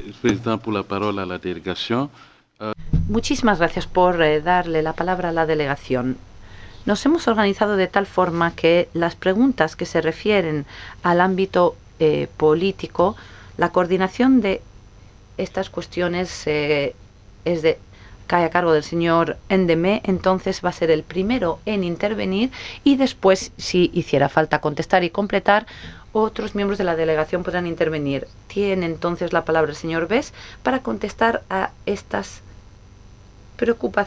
Président, pour la parole à la délégation. Muchísimas gracias por darle la palabra a la delegación. Nos hemos organizado de tal forma que las preguntas que se refieren al ámbito político, la coordinación de estas cuestiones cae a cargo del señor Endemé, entonces va a ser el primero en intervenir y después, si hiciera falta contestar y completar, otros miembros de la delegación podrán intervenir. Tiene entonces la palabra el señor Bess para contestar a estas preocupaciones.